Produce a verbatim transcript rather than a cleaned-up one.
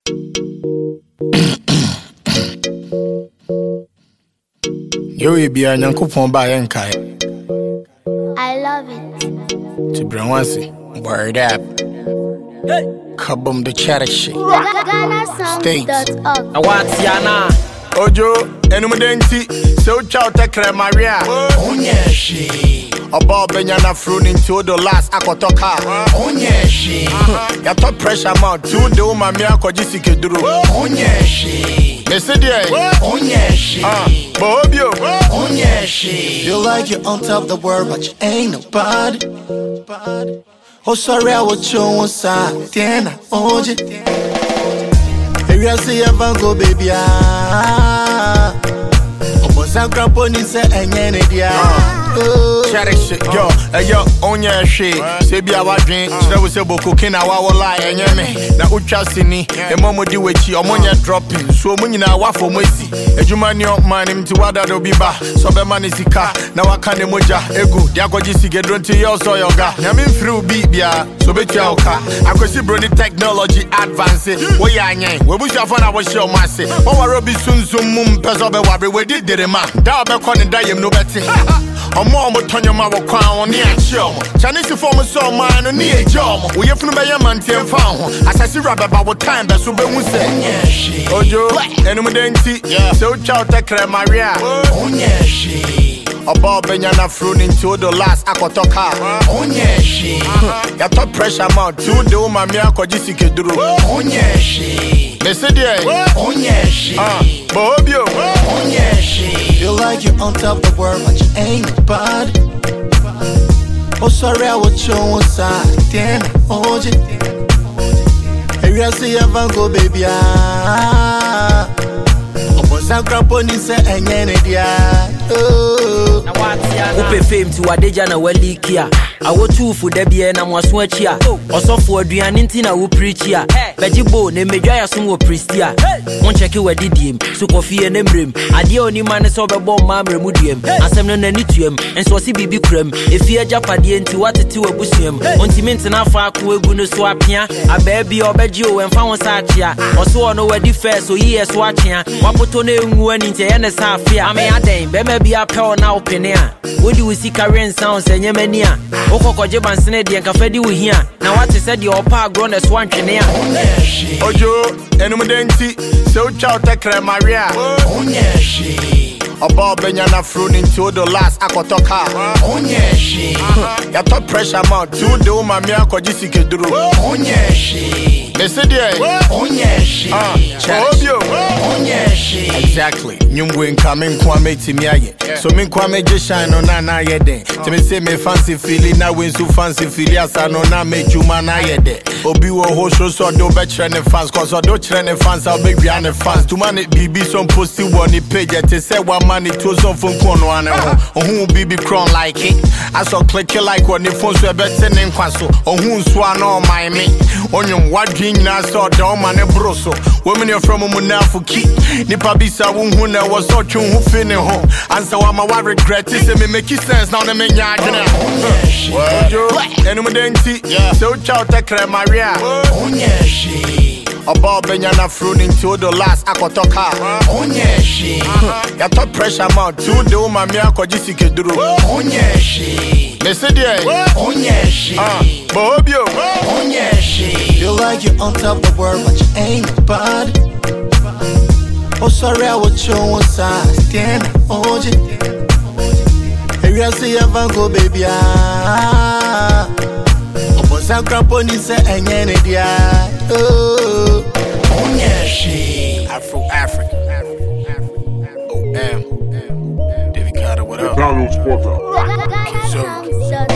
Yo, be a Yankupon by Yankai. I love it. To Branwasi, word up. Kabum the chatter shit. Ghana dot org. What's Yana? Ojo, Enumidenti, so chow tekre Maria. Onye she. About Benyana fruit into the last Akotoka. Onye she. Yato pressure mount to do my mia kojisike duru. Onye she. Mesede. Onye she. Bobio. Onye she. Feel like you're on top of the world, but you ain't nobody. Oh, sorry, I was showing side. Then I owed you. Hey, I see you go, baby. Ah, oh, but I'm cramping inside and you're Chatter shit, yo, hey yo, onye shit. Say be our drink, she was able cooking our lie and yeme. Na uchasini, a momo di wechi, or monya dropping. So munina waffle mesi. A jumanio man him to wada do biba. So be manisika, now I can't moja. Ego, diagoji get run to your so yoga. Yamin through bibia, so bet you oka. I could see brony technology advance. We yanyan, we wish you fun our show massy. Oh, Robbie soon soon mum, Pesobe Wabri, we did the man. Down back on the diam no betting. I'm more on your mouth crown near show. Chinese form so mine near job. We have from a man ten found. As I see rabbit about time, that's what we say. Ojo, Enumidenti, so chow tekre Maria. Onye she. About Benyana fruit into the last Akotoka. Onye she. Yato pressure mount to do my mia kojisike duru. Onye she. Mesede. Onye she. Bobio. Onye she. Feel like you're on top of the world, but you ain't nobody. Oh, sorry, I was showing side. Then I owed you. Hey, I see you go, baby. Ah, oh, but I'm cramping inside and you're Upe fame to Adeja na Welikia. I will two for Debbie and I was watchia. Also for Adrianintina who preach here. Bejibo, ne Majaya Sumo Pristia. One check you a didim, so coffee and embrim. Adio ni man is over bomb mam remudium. Assembling a nitium, and so see bibi crem. If you are Japadian to what to a busium. On cement and alpha, who gonna swap here. A baby or Bejo and found Sachia. Or so on over the fair, so he is watching. Wapotone went into N S half here. I may add them, maybe a power now penia. What do we see Karen sounds and Yemenia? Oko Jeban Senedi and Cafedi we here. Now what is said your pa grown as one chenia. Ojo, Enumidenti, so chow tekre Maria. Onye she. About Benyana fruit into the last Akotoka. Onye she. Yato pressure mount to do my mia kojisike duru. Onye she. Mesede. Onye she. Bobio. Onye she. Exactly. Nyumwe coming kwame timiaye. So min kwame just shine on na yede. To me say me fancy feeling na win so fancy feeling asa no na me juma na yede. Obi wo ho show so do be trend fans cause so do trend fans I'll be an fans. To man it B B some post one page to say one man it was on phone kono ana ho. Who B B crown like it. I saw click like when the phone so better name kwaso. Oh who swan on my me. Onyum what dream na so down man e broso. Women you from munafuki. Nipa bisa who na was so chun who fini ho. Answer what my regret is me make sense now me nya adwene. Ojo, Enumidenti, so chow tekre Maria. Onye she. About Benyana fruit into the last Akotoka. Onye she. Yato pressure mount to do my mia kojisike duru. Onye she. Mesede. Onye she. Bobio. Onye she. Feel like you're on top of the world, but you ain't nobody. Oh, sorry, I was showing side. Then I owed you. Hey, I see you go, baby. Ah, oh, but I'm cramping inside and you're Onye she. Afro Africa. Oh, damn. David Carter, what up? Ghana dot org.